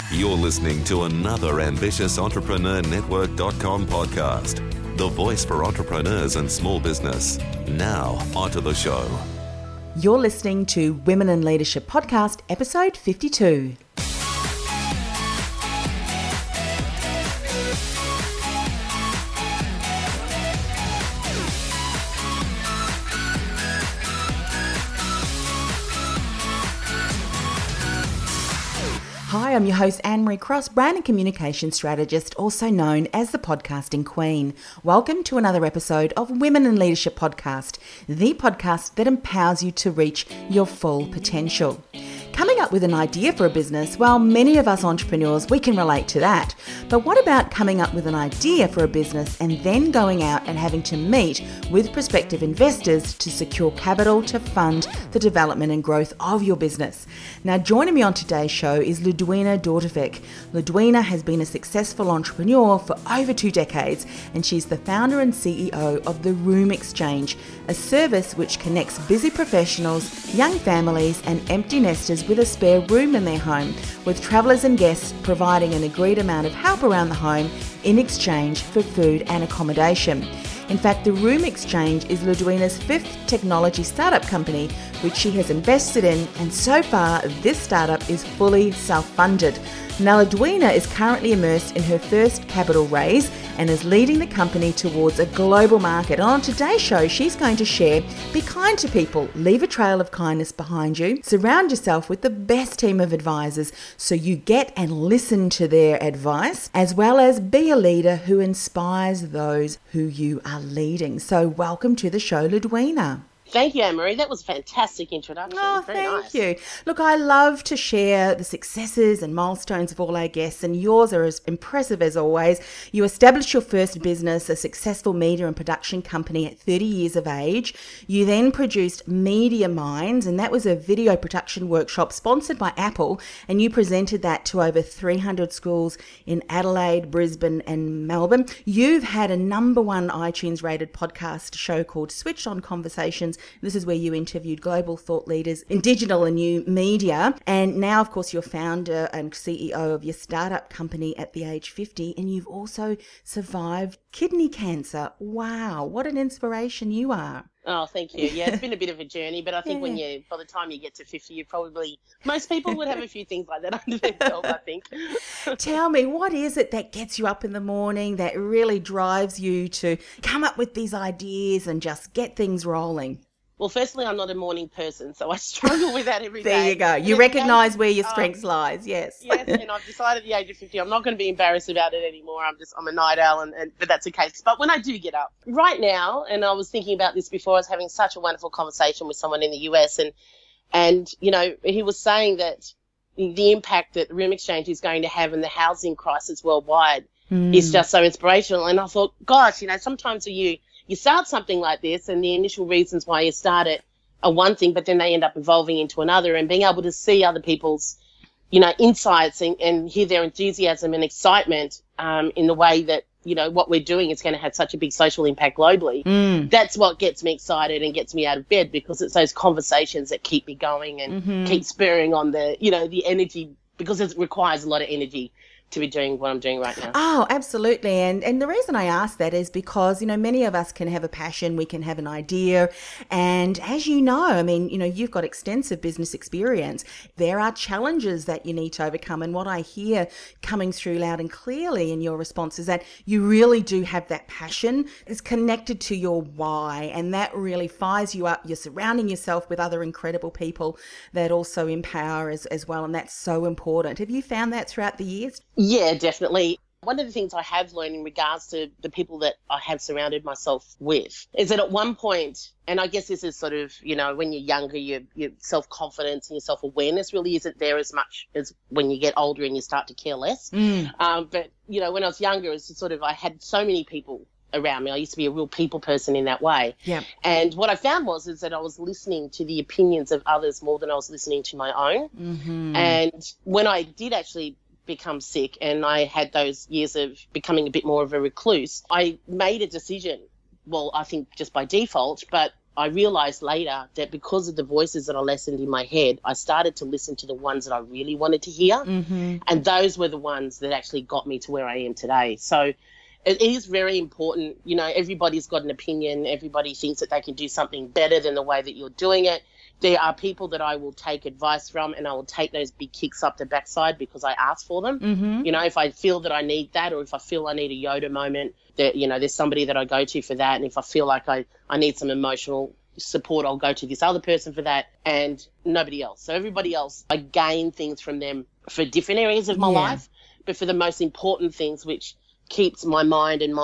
You're listening to another ambitious entrepreneurnetwork.com podcast, the voice for entrepreneurs and small business. Now, onto the show. You're listening to Women in Leadership Podcast, episode 52. Hi, I'm your host, Anne-Marie Cross, brand and communication strategist, also known as the Podcasting Queen. Welcome to another episode of Women in Leadership Podcast, the podcast that empowers you to reach your full potential. Coming up with an idea for a business, well, many of us entrepreneurs, we can relate to that. But what about coming up with an idea for a business and then going out and having to meet with prospective investors to secure capital to fund the development and growth of your business? Now, joining me on today's show is Ludwina Dordevic. Ludwina has been a successful entrepreneur for over 2 decades, and she's the founder and CEO of the Room Exchange, a service which connects busy professionals, young families, and empty nesters with a spare room in their home, with travellers and guests providing an agreed amount of help around the home in exchange for food and accommodation. In fact, the Room Exchange is Ludwina's 5th technology startup company, which she has invested in, and so far this startup is fully self-funded. Now, Ludwina is currently immersed in her first capital raise and is leading the company towards a global market. And on today's show, she's going to share, be kind to people, leave a trail of kindness behind you, surround yourself with the best team of advisors so you get and listen to their advice, as well as be a leader who inspires those who you are leading. So welcome to the show, Ludwina. Thank you, Anne-Marie. That was a fantastic introduction. Oh, Very thank nice. you. Look, I love to share the successes and milestones of all our guests, and yours are as impressive as always. You established your first business, a successful media and production company at 30 years of age. You then produced Media Minds, and that was a video production workshop sponsored by Apple, and you presented that to over 300 schools in Adelaide, Brisbane, and Melbourne. You've had a #1 iTunes rated podcast show called Switched On Conversations. This is where you interviewed global thought leaders in digital and new media. And now, of course, you're founder and CEO of your startup company at the age 50. And you've also survived kidney cancer. Wow, what an inspiration you are. Oh, thank you. Yeah, it's been a bit of a journey, but I think by the time you get to 50, most people would have a few things like that under their belt, I think. Tell me, what is it that gets you up in the morning, that really drives you to come up with these ideas and just get things rolling? Well, firstly, I'm not a morning person, so I struggle with that every day. There you go. You recognise where your strengths lies, yes. Yes, and I've decided at the age of 50, I'm not going to be embarrassed about it anymore. I'm a night owl, but that's okay. But when I do get up, right now, and I was thinking about this before, I was having such a wonderful conversation with someone in the US, and you know, he was saying that the impact that Room Exchange is going to have in the housing crisis worldwide is just so inspirational. And I thought, gosh, you know, sometimes you start something like this and the initial reasons why you start it are one thing, but then they end up evolving into another, and being able to see other people's, you know, insights and hear their enthusiasm and excitement in the way that, you know, what we're doing is going to have such a big social impact globally. That's what gets me excited and gets me out of bed, because it's those conversations that keep me going and keep spurring on the, you know, the energy, because it requires a lot of energy to be doing what I'm doing right now. Oh, absolutely. And the reason I ask that is because, you know, many of us can have a passion, we can have an idea. And as you know, I mean, you know, you've got extensive business experience. There are challenges that you need to overcome. And what I hear coming through loud and clearly in your response is that you really do have that passion. It's connected to your why. And that really fires you up. You're surrounding yourself with other incredible people that also empower as well. And that's so important. Have you found that throughout the years? Yeah, definitely. One of the things I have learned in regards to the people that I have surrounded myself with is that at one point, and I guess this is sort of, you know, when you're younger, your self-confidence and your self-awareness really isn't there as much as when you get older and you start to care less. But, you know, when I was younger, it's sort of, I had so many people around me. I used to be a real people person in that way. Yeah. And what I found is that I was listening to the opinions of others more than I was listening to my own. And when I did actually become sick and I had those years of becoming a bit more of a recluse, I made a decision, well, I think just by default, but I realized later that because of the voices that I listened in my head, I started to listen to the ones that I really wanted to hear. Mm-hmm. And those were the ones that actually got me to where I am today. So it is very important. You know, everybody's got an opinion. Everybody thinks that they can do something better than the way that you're doing it. There are people that I will take advice from, and I will take those big kicks up the backside because I asked for them. Mm-hmm. You know, if I feel that I need that, or if I feel I need a Yoda moment, that, you know, there's somebody that I go to for that. And if I feel like I need some emotional support, I'll go to this other person for that, and nobody else. So everybody else, I gain things from them for different areas of my life, but for the most important things, which keeps my mind and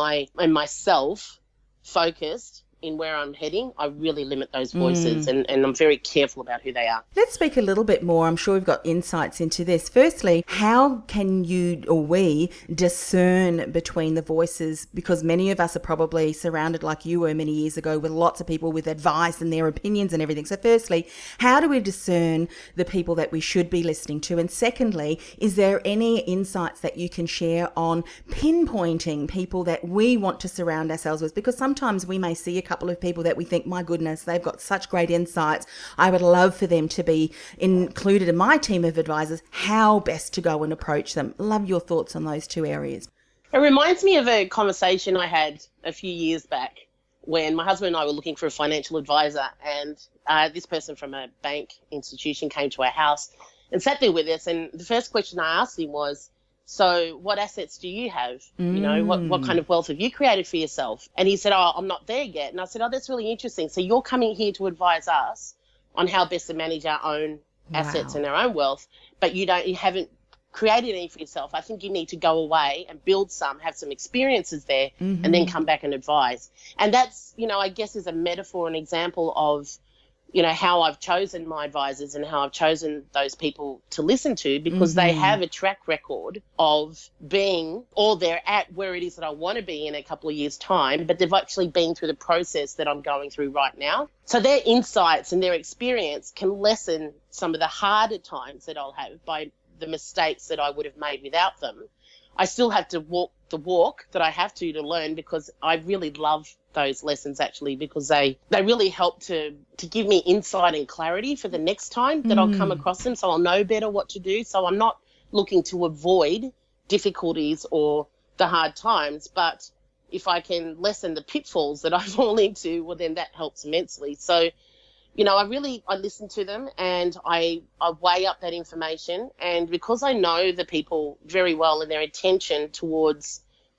myself focused in where I'm heading, I really limit those voices, and I'm very careful about who they are. Let's speak a little bit more. I'm sure we've got insights into this. Firstly, how can you or we discern between the voices? Because many of us are probably surrounded, like you were many years ago, with lots of people with advice and their opinions and everything. So firstly, how do we discern the people that we should be listening to? And secondly, is there any insights that you can share on pinpointing people that we want to surround ourselves with? Because sometimes we may see a couple of people that we think, my goodness, they've got such great insights. I would love for them to be included in my team of advisors. How best to go and approach them? Love your thoughts on those two areas. It reminds me of a conversation I had a few years back when my husband and I were looking for a financial advisor, and this person from a bank institution came to our house and sat there with us. And the first question I asked him was, so what assets do you have? You know, what kind of wealth have you created for yourself? And he said, oh, I'm not there yet. And I said, oh, that's really interesting. So you're coming here to advise us on how best to manage our own assets and our own wealth, but you haven't created any for yourself. I think you need to go away and build some, have some experiences there, and then come back and advise. And that's, you know, I guess is a metaphor, an example of, you know, how I've chosen my advisors and how I've chosen those people to listen to, because they have a track record of being, or they're at where it is that I want to be in a couple of years' time, but they've actually been through the process that I'm going through right now. So their insights and their experience can lessen some of the harder times that I'll have by the mistakes that I would have made without them. I still have to walk the walk that I have to learn, because I really love those lessons actually, because they really help to give me insight and clarity for the next time that I'll come across them, so I'll know better what to do. So I'm not looking to avoid difficulties or the hard times, but if I can lessen the pitfalls that I fall into, well, then that helps immensely. So, you know, I listen to them, and I weigh up that information. And because I know the people very well and their intention towards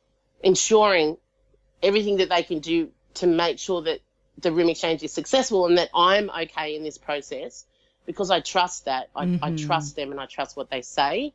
ensuring everything that they can do to make sure that the room exchange is successful and that I'm okay in this process, because I trust that. I trust them and I trust what they say.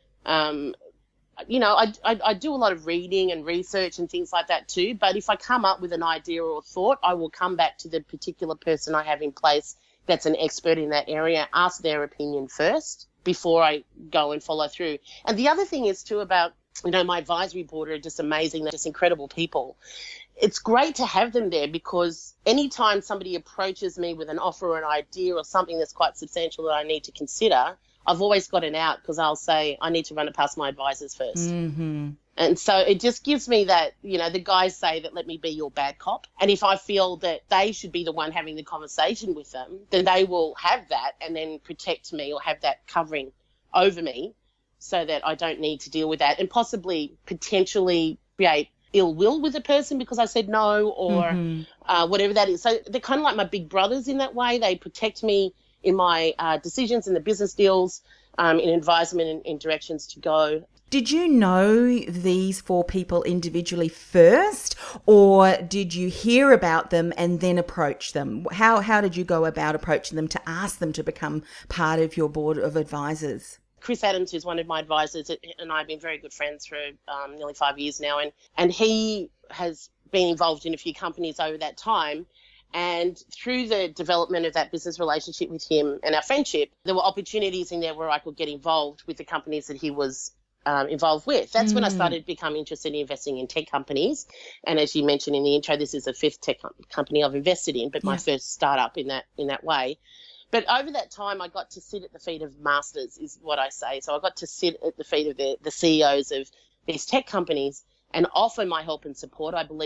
You know, I do a lot of reading and research and things like that too, but if I come up with an idea or a thought, I will come back to the particular person I have in place that's an expert in that area, ask their opinion first before I go and follow through. And the other thing is too about, you know, my advisory board are just amazing. They're just incredible people. It's great to have them there, because anytime somebody approaches me with an offer or an idea or something that's quite substantial that I need to consider, I've always got an out, because I'll say I need to run it past my advisors first. And so it just gives me that, you know, the guys say that let me be your bad cop. And if I feel that they should be the one having the conversation with them, then they will have that and then protect me or have that covering over me, so that I don't need to deal with that and possibly potentially create ill will with a person because I said no, or whatever that is. So they're kind of like my big brothers in that way. They protect me in my decisions and the business deals, in advisement and in directions to go. Did you know these 4 people individually first, or did you hear about them and then approach them? How did you go about approaching them to ask them to become part of your board of advisors? Chris Adams, who's one of my advisors, and I have been very good friends for nearly 5 years now, and he has been involved in a few companies over that time. And through the development of that business relationship with him and our friendship, there were opportunities in there where I could get involved with the companies that he was involved with. That's when I started to become interested in investing in tech companies. And as you mentioned in the intro, this is the 5th tech company I've invested in, but my first startup in that way. But over that time, I got to sit at the feet of masters, is what I say. So I got to sit at the feet of the CEOs of these tech companies and offer my help and support. I believe that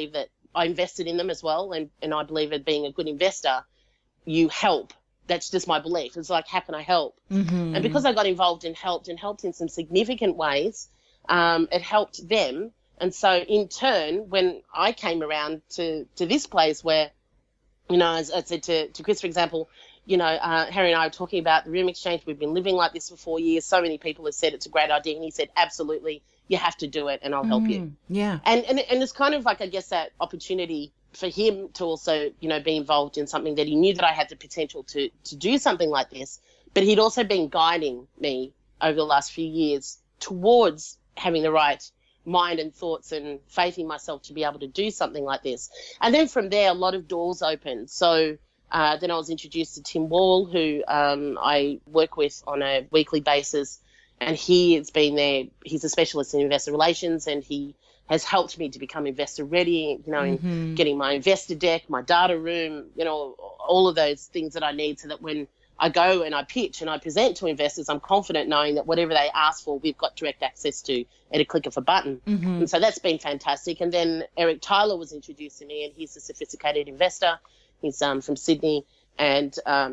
I invested in them as well. And I believe that being a good investor, you help. That's just my belief. It's like, how can I help? Mm-hmm. And because I got involved and helped in some significant ways, it helped them. And so in turn, when I came around to this place where, you know, as I said to Chris, for example, you know, Harry and I were talking about the room exchange. We've been living like this for 4 years. So many people have said it's a great idea. And he said, absolutely, you have to do it and I'll help you. Yeah. And it's kind of like, I guess, that opportunity for him to also, you know, be involved in something that he knew that I had the potential to do something like this. But he'd also been guiding me over the last few years towards having the right mind and thoughts and faith in myself to be able to do something like this. And then from there, a lot of doors opened. So then I was introduced to Tim Wall, who I work with on a weekly basis. And he has been there. He's a specialist in investor relations, and he has helped me to become investor ready, you know, in getting my investor deck, my data room, you know, all of those things that I need so that when I go and I pitch and I present to investors, I'm confident knowing that whatever they ask for, we've got direct access to at a click of a button. And so that's been fantastic. And then Eric Tyler was introduced to me, and he's a sophisticated investor. He's from Sydney, and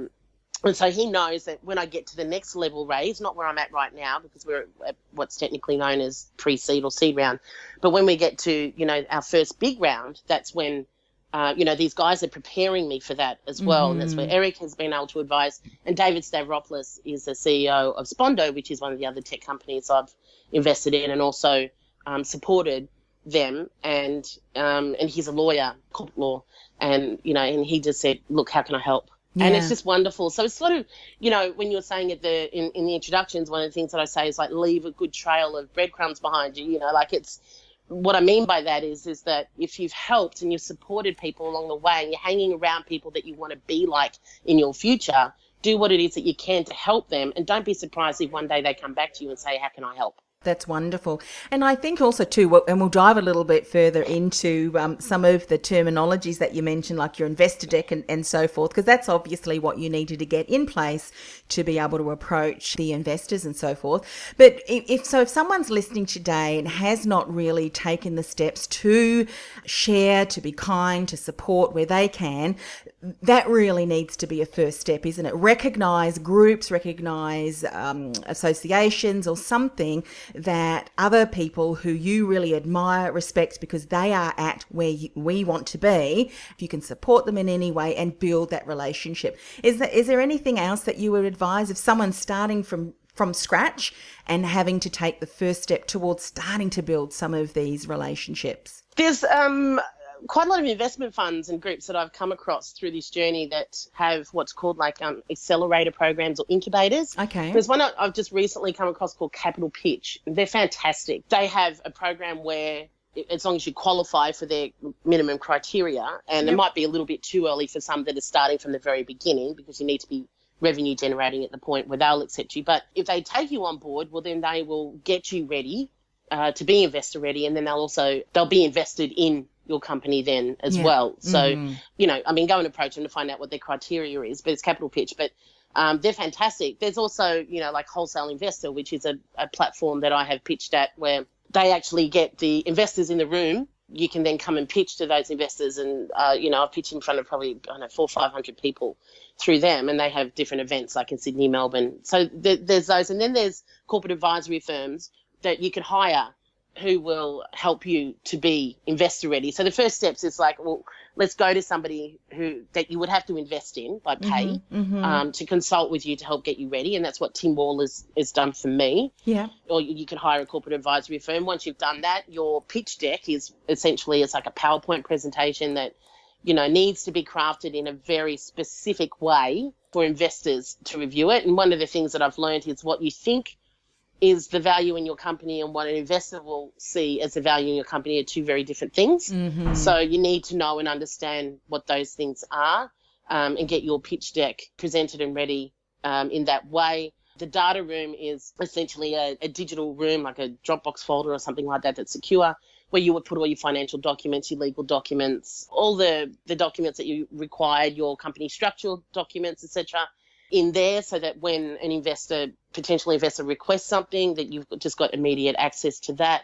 so he knows that when I get to the next level raise, not where I'm at right now because we're at what's technically known as pre-seed or seed round, but when we get to, you know, our first big round, that's when, you know, these guys are preparing me for that as well. And that's where Eric has been able to advise. And David Stavropoulos is the CEO of Spondo, which is one of the other tech companies I've invested in and also supported them. And he's a lawyer, corporate law. And, you know, and he just said, look, how can I help? Yeah. And it's just wonderful. So it's sort of, you know, when you were saying in the introductions, one of the things that I say is like leave a good trail of breadcrumbs behind you, you know, like it's, what I mean by that is that if you've helped and you've supported people along the way and you're hanging around people that you want to be like in your future, do what it is that you can to help them. And don't be surprised if one day they come back to you and say, how can I help? That's wonderful. And I think also too, and we'll dive a little bit further into some of the terminologies that you mentioned, like your investor deck and so forth, because that's obviously what you needed to get in place to be able to approach the investors and so forth. But if someone's listening today and has not really taken the steps to share, to be kind, to support where they can, that really needs to be a first step, isn't it? Recognize groups, recognize associations or something that other people who you really admire, respect, because they are at where we want to be, if you can support them in any way and build that relationship. Is there anything else that you would advise if someone's starting from scratch and having to take the first step towards starting to build some of these relationships? There's quite a lot of investment funds and groups that I've come across through this journey that have what's called like accelerator programs or incubators. Okay. There's one I've just recently come across called Capital Pitch. They're fantastic. They have a program where as long as you qualify for their minimum criteria, and It might be a little bit too early for some that are starting from the very beginning because you need to be revenue generating at the point where they'll accept you. But if they take you on board, well, then they will get you ready to be investor ready, and then they'll be invested in your company then as well. So, you know, I mean, go and approach them to find out what their criteria is, but it's Capital Pitch. But they're fantastic. There's also, you know, like Wholesale Investor, which is a platform that I have pitched at where they actually get the investors in the room. You can then come and pitch to those investors and, you know, I've pitched in front of probably, 400 or 500 people through them, and they have different events like in Sydney, Melbourne. So there's those. And then there's corporate advisory firms that you can hire who will help you to be investor ready. So the first steps is like, well, let's go to somebody that you would have to invest in by pay to consult with you to help get you ready. And that's what Tim Wall has done for me. Yeah. Or you can hire a corporate advisory firm. Once you've done that, your pitch deck is essentially, it's like a PowerPoint presentation that, you know, needs to be crafted in a very specific way for investors to review it. And one of the things that I've learned is what you think is the value in your company and what an investor will see as the value in your company are two very different things. So you need to know and understand what those things are and get your pitch deck presented and ready in that way. The data room is essentially a digital room, like a Dropbox folder or something like that that's secure, where you would put all your financial documents, your legal documents, all the documents that you required, your company structural documents, etc., in there, so that when an potential investor requests something, that you've just got immediate access to that.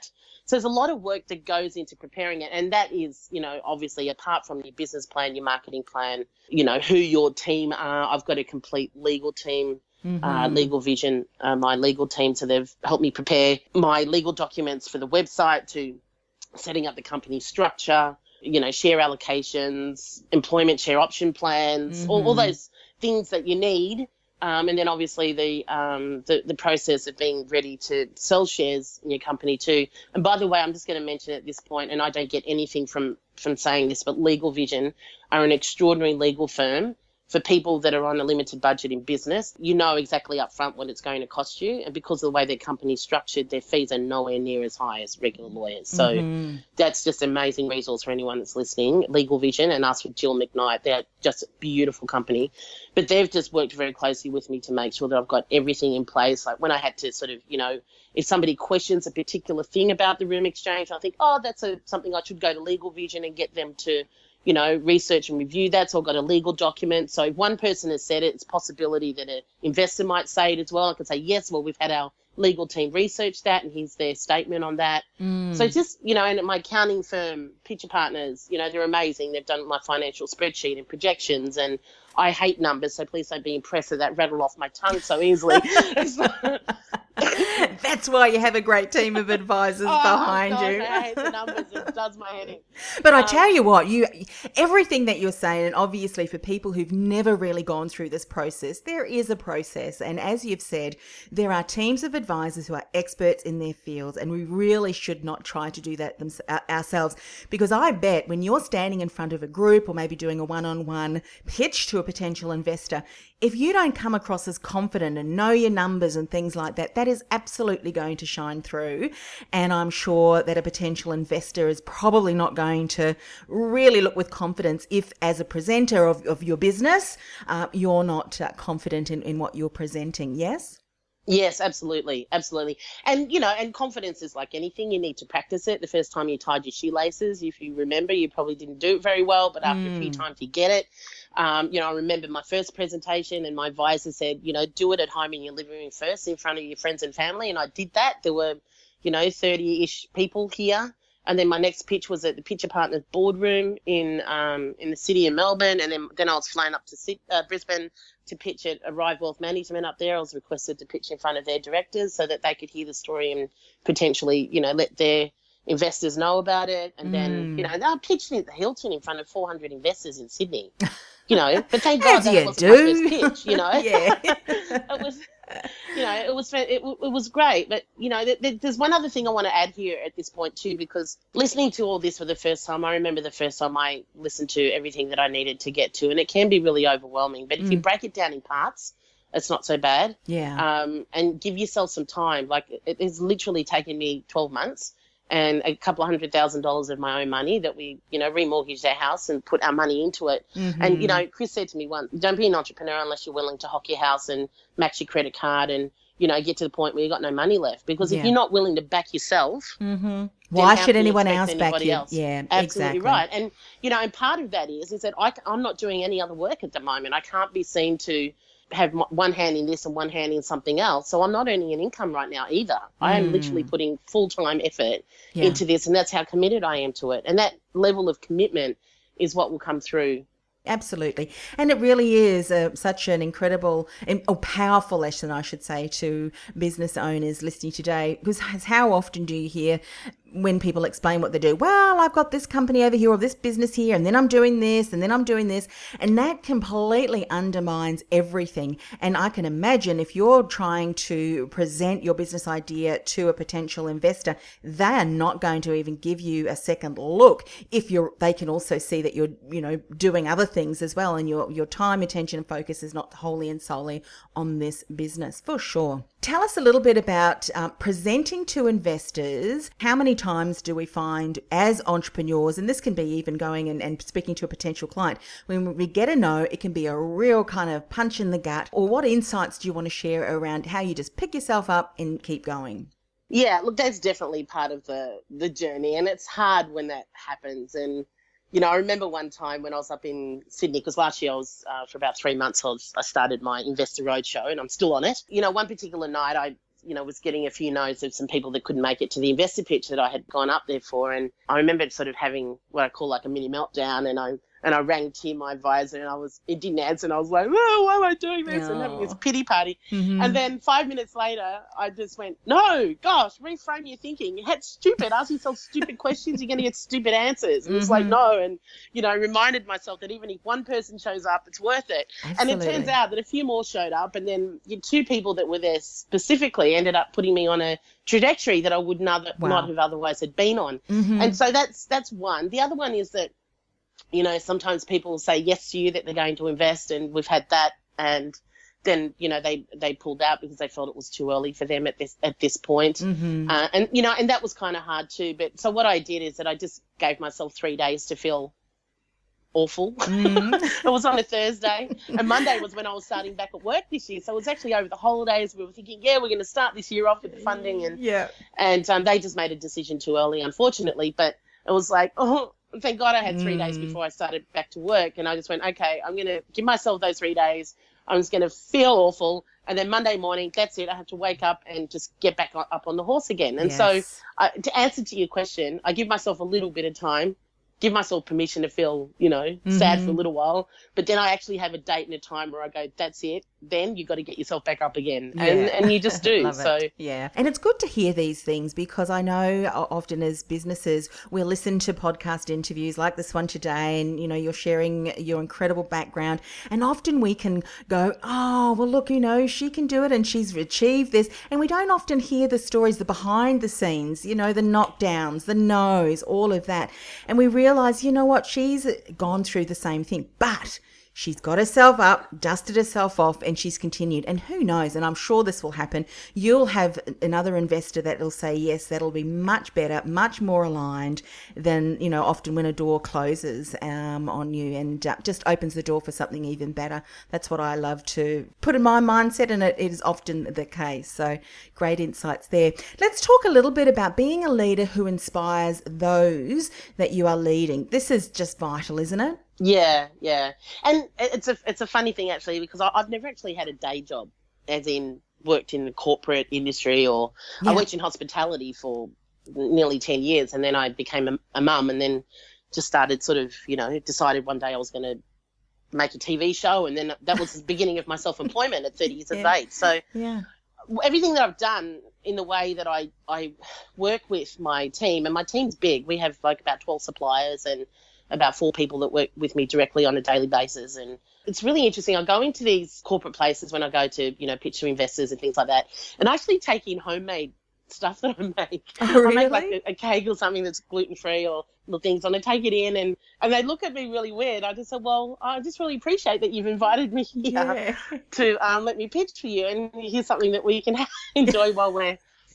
So there's a lot of work that goes into preparing it. And that is, you know, obviously apart from your business plan, your marketing plan, you know, who your team are. I've got a complete legal team, Legal Vision, my legal team. So they've helped me prepare my legal documents for the website, to setting up the company structure, you know, share allocations, employment share option plans, all those things that you need. And then obviously the process of being ready to sell shares in your company too. And by the way, I'm just going to mention at this point, and I don't get anything from saying this, but Legal Vision are an extraordinary legal firm for people that are on a limited budget in business. You know exactly up front what it's going to cost you. And because of the way their company's structured, their fees are nowhere near as high as regular lawyers. So that's just an amazing resource for anyone that's listening. Legal Vision and us with Jill McKnight, they're just a beautiful company. But they've just worked very closely with me to make sure that I've got everything in place. Like when I had to sort of, you know, if somebody questions a particular thing about the room exchange, I think, that's something I should go to Legal Vision and get them to, you know, research and review. That's all got a legal document. So if one person has said it, it's a possibility that an investor might say it as well. I can say, yes, well, we've had our legal team research that and here's their statement on that. So just, you know, and at my accounting firm, Pitcher Partners, you know, they're amazing. They've done my financial spreadsheet and projections, and I hate numbers, so please don't be impressed that rattle off my tongue so easily. That's why you have a great team of advisors behind you. I hate the numbers. It does my head in. But I tell you what, everything that you're saying, and obviously for people who've never really gone through this process, there is a process. And as you've said, there are teams of advisors who are experts in their fields, and we really should not try to do that ourselves. Because I bet when you're standing in front of a group or maybe doing a one-on-one pitch to a potential investor, if you don't come across as confident and know your numbers and things like that, that is absolutely going to shine through. And I'm sure that a potential investor is probably not going to really look with confidence if, as a presenter of your business, you're not confident in what you're presenting. Yes? Yes, absolutely. Absolutely. And, you know, and confidence is like anything. You need to practice it. The first time you tied your shoelaces, if you remember, you probably didn't do it very well, but after a few times you get it. You know, I remember my first presentation and my advisor said, you know, do it at home in your living room first in front of your friends and family. And I did that. There were, you know, 30-ish people here. And then my next pitch was at the Pitcher Partners boardroom in the city of Melbourne. And then I was flown up to Brisbane to pitch at Arrive Wealth Management up there. I was requested to pitch in front of their directors so that they could hear the story and potentially, you know, let their investors know about it. And then, you know, they were pitching at the Hilton in front of 400 investors in Sydney. You know, but thank God that wasn't my first pitch, you know. Yeah. It was, you know, it was great. But, you know, there's one other thing I want to add here at this point too, because listening to all this for the first time, I remember the first time I listened to everything that I needed to get to, and it can be really overwhelming. But if you break it down in parts, it's not so bad. Yeah. And give yourself some time. Like it has literally taken me 12 months. And a couple of $100,000 of my own money that we, you know, remortgaged our house and put our money into it. And, you know, Chris said to me once, don't be an entrepreneur unless you're willing to hock your house and max your credit card and, you know, get to the point where you got no money left. Because if you're not willing to back yourself, why should anyone else back you? Else? Yeah, absolutely exactly. Right. And, you know, and part of that is that I'm not doing any other work at the moment. I can't be seen to have one hand in this and one hand in something else. So I'm not earning an income right now either. I am literally putting full-time effort into this, and that's how committed I am to it. And that level of commitment is what will come through. Absolutely. And it really is such an incredible or powerful lesson, I should say, to business owners listening today, because how often do you hear when people explain what they do? Well, I've got this company over here or this business here, and then I'm doing this, and then I'm doing this. And that completely undermines everything. And I can imagine if you're trying to present your business idea to a potential investor, they are not going to even give you a second look if they can also see that you're, you know, doing other things as well, and your time, attention, and focus is not wholly and solely on this business, for sure. Tell us a little bit about presenting to investors. How many times do we find as entrepreneurs, and this can be even going and speaking to a potential client, when we get a no, it can be a real kind of punch in the gut? Or what insights do you want to share around how you just pick yourself up and keep going? Yeah, look, that's definitely part of the journey, and it's hard when that happens. And you know, I remember one time when I was up in Sydney, because last year I was, for about 3 months, I started my Investor Roadshow, and I'm still on it. You know, one particular night I was getting a few no's of some people that couldn't make it to the investor pitch that I had gone up there for. And I remember sort of having what I call like a mini meltdown, and I rang Tim, my advisor, and it didn't answer, and I was like, oh, why am I doing this? And having this pity party. Mm-hmm. And then 5 minutes later, I just went, no, gosh, reframe your thinking. You had stupid, ask yourself stupid questions, you're going to get stupid answers. And it's like, no. And, I reminded myself that even if one person shows up, it's worth it. Absolutely. And it turns out that a few more showed up, and then two people that were there specifically ended up putting me on a trajectory that I would not have otherwise had been on. Mm-hmm. And so that's one. The other one is that, sometimes people say yes to you that they're going to invest, and we've had that, and then, they pulled out because they felt it was too early for them at this point. Mm-hmm. And that was kind of hard too. But so what I did is that I just gave myself 3 days to feel awful. It was on a Thursday, and Monday was when I was starting back at work this year. So it was actually over the holidays. We were thinking, we're going to start this year off with the funding, and they just made a decision too early, unfortunately. But it was like, thank God I had 3 days before I started back to work, and I just went, okay, I'm going to give myself those 3 days. I'm just going to feel awful, and then Monday morning, that's it. I have to wake up and just get back up on the horse again. And so to answer to your question, I give myself a little bit of time, give myself permission to feel, sad for a little while, but then I actually have a date and a time where I go, that's it. Then you got to get yourself back up again. And you just do. And it's good to hear these things, because I know often as businesses, we'll listen to podcast interviews like this one today, and, you're sharing your incredible background, and often we can go, oh, well, look, she can do it and she's achieved this. And we don't often hear the stories, the behind the scenes, the knockdowns, the no's, all of that. And we realize, what, she's gone through the same thing, but she's got herself up, dusted herself off, and she's continued. And who knows, and I'm sure this will happen, you'll have another investor that will say, yes, that'll be much better, much more aligned than, often when a door closes on you, and just opens the door for something even better. That's what I love to put in my mindset, and it is often the case. So great insights there. Let's talk a little bit about being a leader who inspires those that you are leading. This is just vital, isn't it? Yeah. And it's a funny thing, actually, because I've never actually had a day job, as in worked in the corporate industry, or I worked in hospitality for nearly 10 years, and then I became a mum, and then just started sort of, decided one day I was going to make a TV show, and then that was the beginning of my self-employment at 30 years of age. So everything that I've done in the way that I work with my team, and my team's big. We have like about 12 suppliers and about 4 people that work with me directly on a daily basis. And it's really interesting. I go into these corporate places when I go to, pitch to investors and things like that, and I actually take in homemade stuff that I make. Oh, really? I make like a cake or something that's gluten-free or little things, and I take it in, and they look at me really weird. I just said, well, I just really appreciate that you've invited me here to let me pitch for you, and here's something that we can enjoy while we're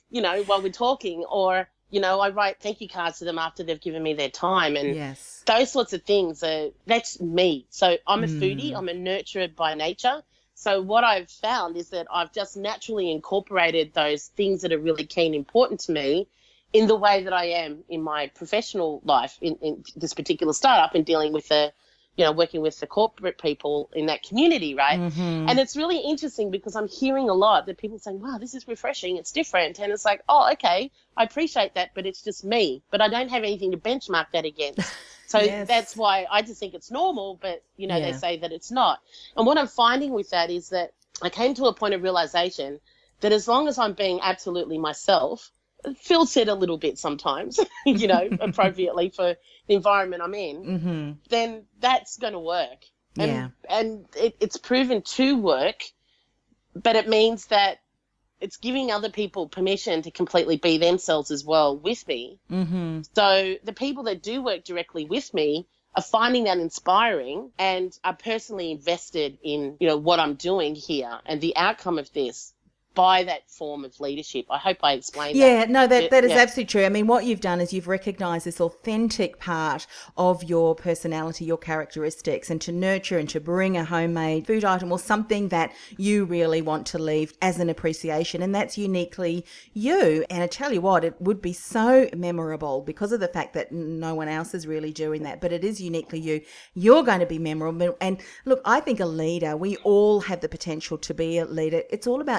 talking. Or, I write thank you cards to them after they've given me their time, and those sorts of things that's me. So I'm a foodie, I'm a nurturer by nature. So what I've found is that I've just naturally incorporated those things that are really key and important to me in the way that I am in my professional life in this particular startup, and dealing with working with the corporate people in that community, right? Mm-hmm. And it's really interesting because I'm hearing a lot that people saying, wow, this is refreshing, it's different. And it's like, oh, okay, I appreciate that, but it's just me. But I don't have anything to benchmark that against. So that's why I just think it's normal, but, they say that it's not. And what I'm finding with that is that I came to a point of realization that as long as I'm being absolutely myself, Phil said a little bit sometimes, appropriately for the environment I'm in, then that's going to work. And it's proven to work, but it means that it's giving other people permission to completely be themselves as well with me. Mm-hmm. So the people that do work directly with me are finding that inspiring and are personally invested in, what I'm doing here and the outcome of this by that form of leadership. I hope I explained that. Yeah, no, that is absolutely true. I mean, what you've done is you've recognised this authentic part of your personality, your characteristics, and to nurture and to bring a homemade food item or something that you really want to leave as an appreciation, and that's uniquely you. And I tell you what, it would be so memorable because of the fact that no one else is really doing that, but it is uniquely you. You're going to be memorable. And look, I think a leader, we all have the potential to be a leader. It's all about influence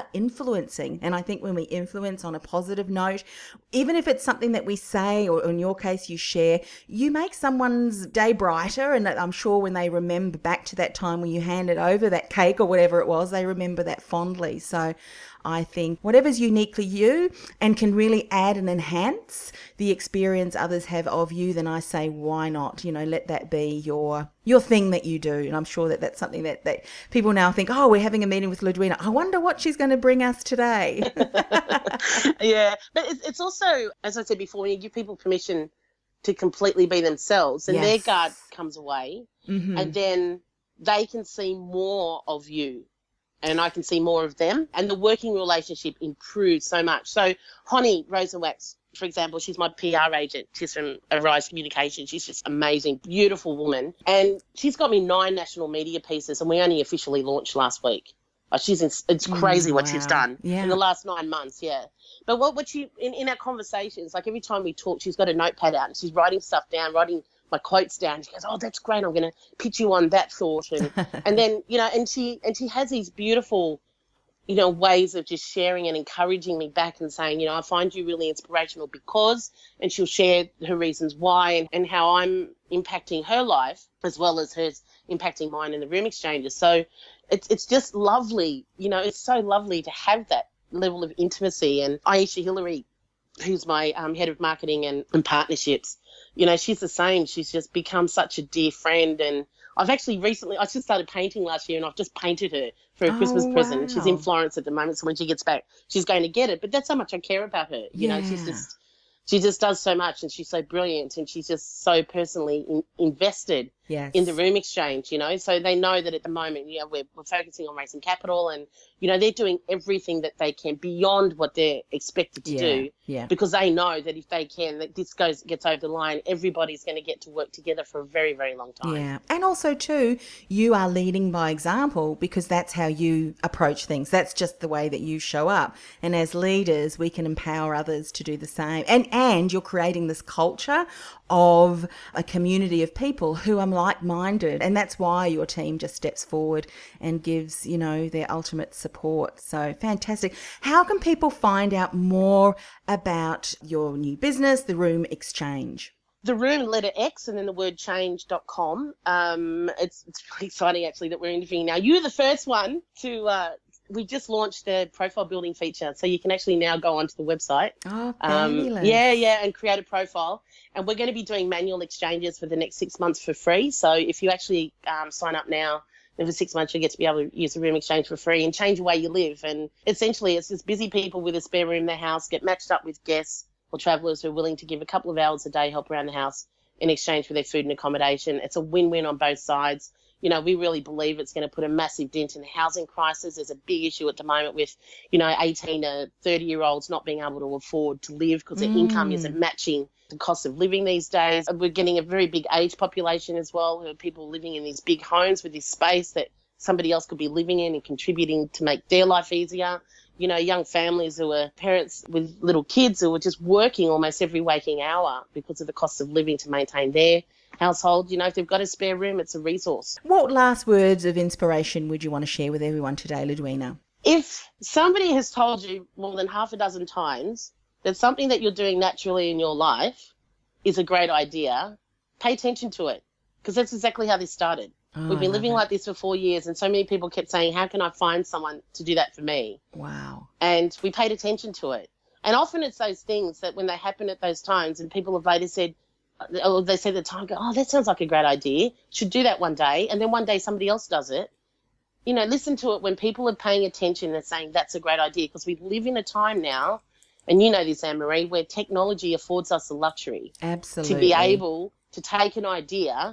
influencing. And I think when we influence on a positive note, even if it's something that we say, or in your case, you share, you make someone's day brighter. And I'm sure when they remember back to that time when you handed over that cake or whatever it was, they remember that fondly. So I think whatever's uniquely you and can really add and enhance the experience others have of you, then I say, why not? Let that be your thing that you do. And I'm sure that that's something that people now think, oh, we're having a meeting with Ludwina. I wonder what she's going to bring us today. Yeah. But it's also, as I said before, when you give people permission to completely be themselves, and their guard comes away, and then they can see more of you. And I can see more of them, and the working relationship improves so much. So Honey Rosenwax, for example, she's my PR agent. She's from Arise Communications. She's just amazing, beautiful woman. And she's got me 9 national media pieces, and we only officially launched last week. It's crazy what she's done in the last 9 months, But what she, in our conversations, like every time we talk, she's got a notepad out and she's writing stuff down, writing my quotes down. She goes, oh, that's great. I'm going to pitch you on that thought. And then, and she has these beautiful, ways of just sharing and encouraging me back and saying, I find you really inspirational because, and she'll share her reasons why and how I'm impacting her life as well as hers impacting mine in the room exchanges. So it's just lovely. It's so lovely to have that level of intimacy. And Aisha Hillary, who's my head of marketing and partnerships, she's the same. She's just become such a dear friend. And I've actually I just started painting last year, and I've just painted her for a Christmas present. She's in Florence at the moment, so when she gets back, she's going to get it. But that's how much I care about her. She just does so much, and she's so brilliant, and she's just so personally invested in the room exchange, So they know that at the moment, we're focusing on raising capital, and, they're doing everything that they can beyond what they're expected to do because they know that if they can, that this gets over the line, everybody's going to get to work together for a very, very long time. Yeah. And also, too, you are leading by example because that's how you approach things. That's just the way that you show up. And as leaders, we can empower others to do the same. And you're creating this culture of a community of people who are like-minded, and that's why your team just steps forward and gives, their ultimate support. So fantastic. How can people find out more about your new business, The Room Exchange? The Room, letter X, and then the word change.com. It's really exciting, actually, that we're interviewing now. You're the first one to... we just launched the profile building feature, so you can actually now go onto the website. Oh, fabulous. And create a profile. And we're going to be doing manual exchanges for the next 6 months for free. So if you actually sign up now, then for 6 months, you get to be able to use the room exchange for free and change the way you live. And essentially, it's just busy people with a spare room in their house get matched up with guests or travellers who are willing to give a couple of hours a day help around the house in exchange for their food and accommodation. It's a win-win on both sides. We really believe it's going to put a massive dent in the housing crisis. There's a big issue at the moment with, 18 to 30-year-olds not being able to afford to live because their income isn't matching the cost of living these days. We're getting a very big age population as well, who are people living in these big homes with this space that somebody else could be living in and contributing to make their life easier. Young families who are parents with little kids who are just working almost every waking hour because of the cost of living to maintain their household. If they've got a spare room, it's a resource. What last words of inspiration would you want to share with everyone today, Ludwina? If somebody has told you more than half a dozen times that something that you're doing naturally in your life is a great idea, pay attention to it, because that's exactly how this started. We've been living like this for 4 years, and so many people kept saying, how can I find someone to do that for me? Wow. And we paid attention to it. And often it's those things that when they happen at those times and people have later said, or they said at the time, oh, that sounds like a great idea, should do that one day, and then one day somebody else does it. Listen to it when people are paying attention and saying that's a great idea, because we live in a time now, and you know this, Anne-Marie, where technology affords us the luxury Absolutely. To be able to take an idea,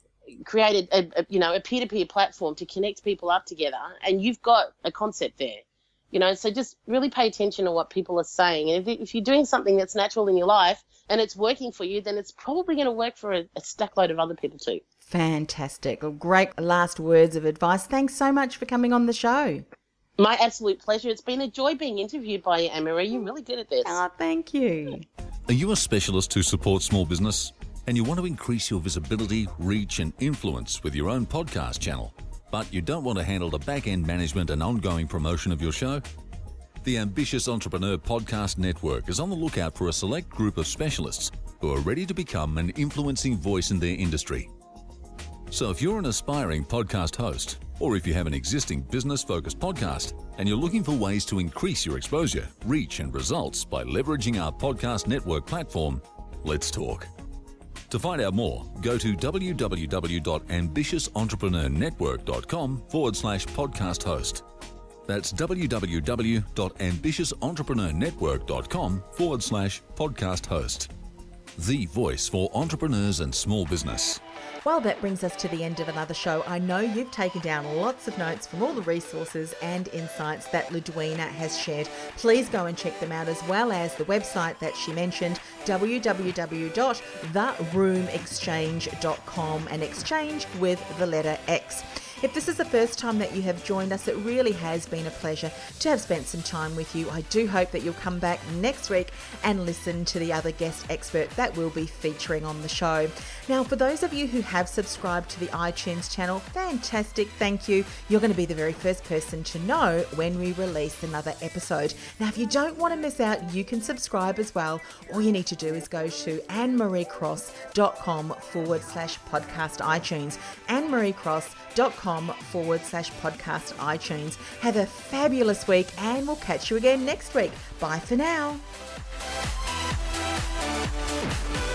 create a peer-to-peer platform to connect people up together, and you've got a concept there. So just really pay attention to what people are saying. And if you're doing something that's natural in your life and it's working for you, then it's probably going to work for a stackload of other people too. Fantastic. Well, great last words of advice. Thanks so much for coming on the show. My absolute pleasure. It's been a joy being interviewed by you, Anne-Marie. You're really good at this. Oh, thank you. Are you a specialist who supports small business and you want to increase your visibility, reach and influence with your own podcast channel, but you don't want to handle the back-end management and ongoing promotion of your show? The Ambitious Entrepreneur Podcast Network is on the lookout for a select group of specialists who are ready to become an influencing voice in their industry. So if you're an aspiring podcast host, or if you have an existing business-focused podcast and you're looking for ways to increase your exposure, reach and results by leveraging our podcast network platform, let's talk. To find out more, go to www.ambitiousentrepreneurnetwork.com/podcast host. That's www.ambitiousentrepreneurnetwork.com/podcast host. The voice for entrepreneurs and small business. Well, that brings us to the end of another show. I know you've taken down lots of notes from all the resources and insights that Ludwina has shared. Please go and check them out, as well as the website that she mentioned, www.theroomexchange.com, and exchange with the letter X. If this is the first time that you have joined us, it really has been a pleasure to have spent some time with you. I do hope that you'll come back next week and listen to the other guest expert that we'll be featuring on the show. Now, for those of you who have subscribed to the iTunes channel, fantastic, thank you. You're going to be the very first person to know when we release another episode. Now, if you don't want to miss out, you can subscribe as well. All you need to do is go to annemariecross.com/podcast iTunes. annemariecross.com/podcast iTunes. Have a fabulous week, and we'll catch you again next week. Bye for now.